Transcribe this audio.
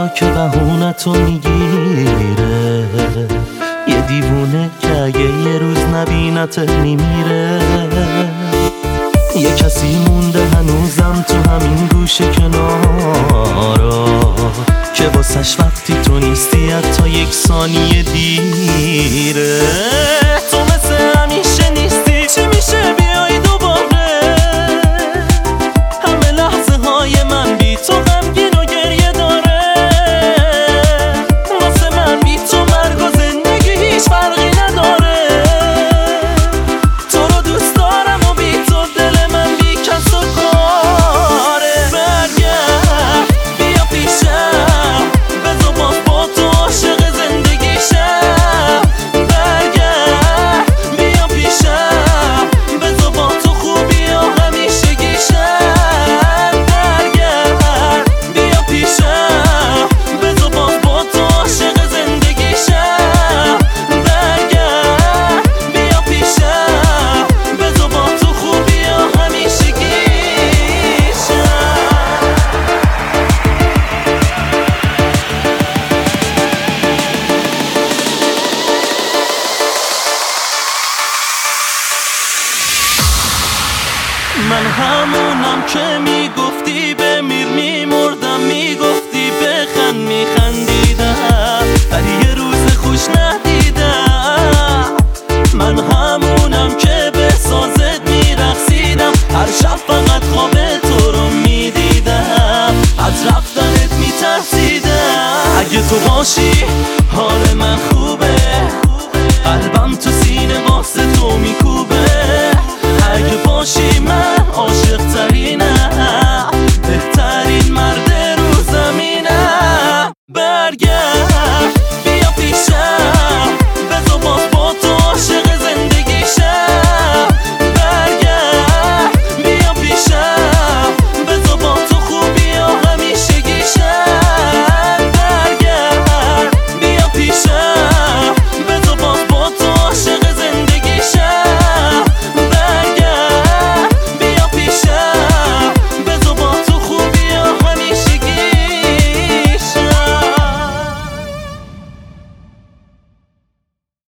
که بهونتو میگیره، یه دیوونه که اگه یه روز نبینت میمیره. یه کسی مونده هنوزم تو همین گوشه کنارا که واسش وقتی تو نیستی حتی یک ثانیه دیره. تو مثل همیشه نیستی، چی میشه بیای دوباره؟ همه لحظه های من بی تو غمگین و گریه داره. واسه من بی تو مرگ و زندگی هیچ فرقی نداره. تو رو دوست دارم و بی تو دل من بی کس و کاره. برگرد بیا پیشم، بذار باز با تو عاشق زندگی شم. برگرد بیا پیشم، بذار با تو خوبی و همیشگی شم. برگرد بیا پیشم، بذار باز با تو عاشق زندگی شم. برگرد بیا پیشم، بذار با تو خوبی و همیشگی شم. من همونم که میگفتی بمیر میمردم، میگفتی بخند میخندیدم، ولی یه روز خوش ندیدم. من همونم که به سازت میرقصیدم، هر شب فقط خواب تو رو میدیدم، از رفتنت میترسیدم. اگه تو باشی حال من خوبه، قلبم تو سینه واسه تو میکوبه. اگه باشی من